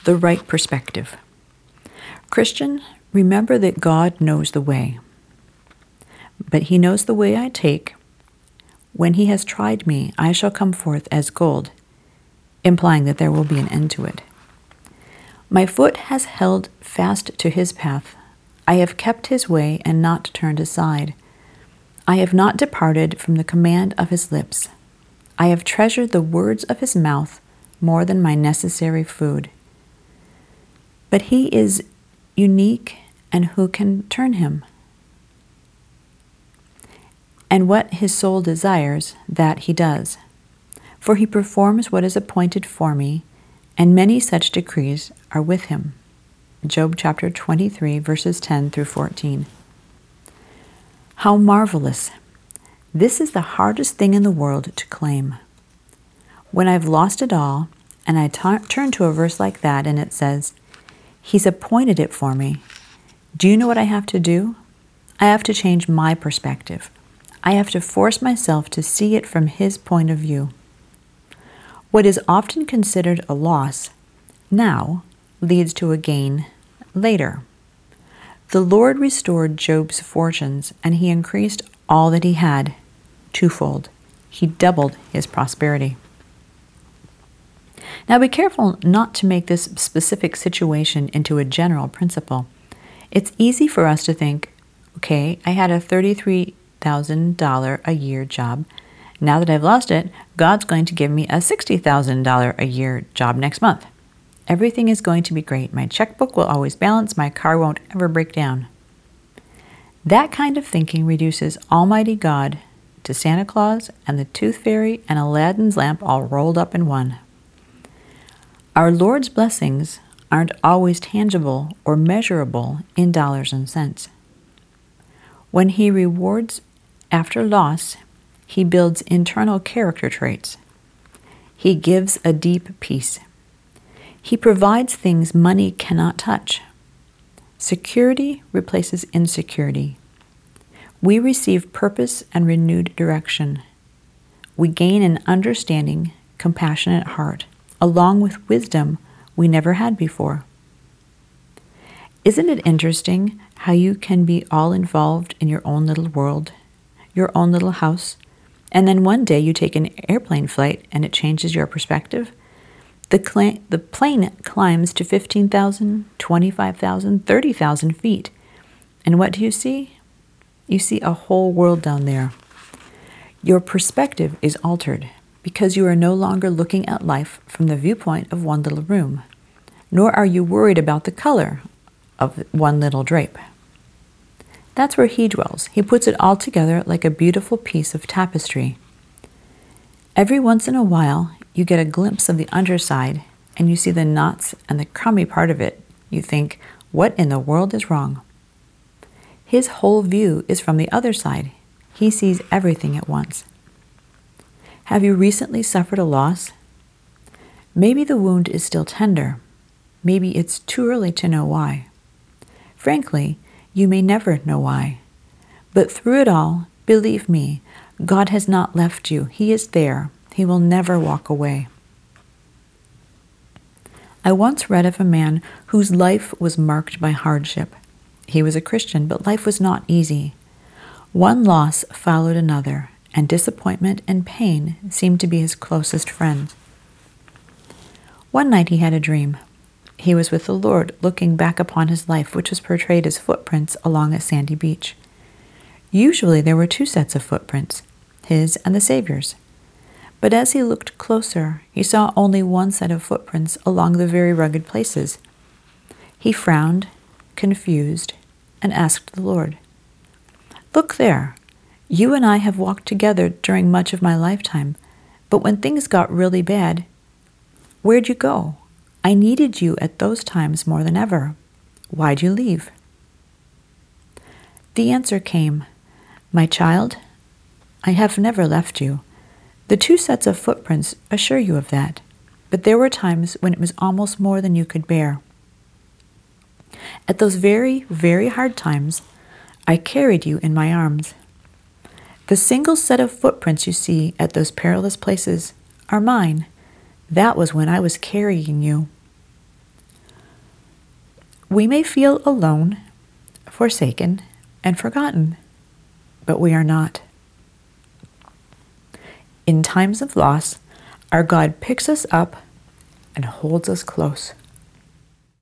The right perspective. Christian, remember that God knows the way. But he knows the way I take. When he has tried me, I shall come forth as gold, implying that there will be an end to it. My foot has held fast to his path. I have kept his way and not turned aside. I have not departed from the command of his lips. I have treasured the words of his mouth more than my necessary food. But he is unique, and who can turn him? And what his soul desires, that he does. For he performs what is appointed for me, and many such decrees are with him. Job chapter 23, verses 10 through 14. How marvelous! This is the hardest thing in the world to claim. When I've lost it all, and I turn to a verse like that, and it says, He's appointed it for me. Do you know what I have to do? I have to change my perspective. I have to force myself to see it from His point of view. What is often considered a loss now leads to a gain later. The Lord restored Job's fortunes, and He increased all that he had twofold. He doubled his prosperity. Now be careful not to make this specific situation into a general principle. It's easy for us to think, okay, I had a $33,000 a year job. Now that I've lost it, God's going to give me a $60,000 a year job next month. Everything is going to be great. My checkbook will always balance. My car won't ever break down. That kind of thinking reduces Almighty God to Santa Claus and the Tooth Fairy and Aladdin's lamp all rolled up in one. Our Lord's blessings aren't always tangible or measurable in dollars and cents. When He rewards after loss, He builds internal character traits. He gives a deep peace. He provides things money cannot touch. Security replaces insecurity. We receive purpose and renewed direction. We gain an understanding, compassionate heart, along with wisdom we never had before. Isn't it interesting how you can be all involved in your own little world, your own little house, and then one day you take an airplane flight and it changes your perspective? The plane climbs to 15,000, 25,000, 30,000 feet. And what do you see? You see a whole world down there. Your perspective is altered because you are no longer looking at life from the viewpoint of one little room, nor are you worried about the color of one little drape. That's where He dwells. He puts it all together like a beautiful piece of tapestry. Every once in a while, you get a glimpse of the underside, and you see the knots and the crummy part of it. You think, what in the world is wrong? His whole view is from the other side. He sees everything at once. Have you recently suffered a loss? Maybe the wound is still tender. Maybe it's too early to know why. Frankly, you may never know why. But through it all, believe me, God has not left you. He is there. He will never walk away. I once read of a man whose life was marked by hardship. He was a Christian, but life was not easy. One loss followed another, and disappointment and pain seemed to be his closest friends. One night he had a dream. He was with the Lord, looking back upon his life, which was portrayed as footprints along a sandy beach. Usually there were two sets of footprints, his and the Savior's. But as he looked closer, he saw only one set of footprints along the very rugged places. He frowned, confused, and asked the Lord, "Look there. You and I have walked together during much of my lifetime, but when things got really bad, where'd you go? I needed you at those times more than ever. Why'd you leave?" The answer came, "My child, I have never left you. The two sets of footprints assure you of that, but there were times when it was almost more than you could bear. At those very, very hard times, I carried you in my arms. The single set of footprints you see at those perilous places are mine. That was when I was carrying you. We may feel alone, forsaken, and forgotten, but we are not. In times of loss, our God picks us up and holds us close.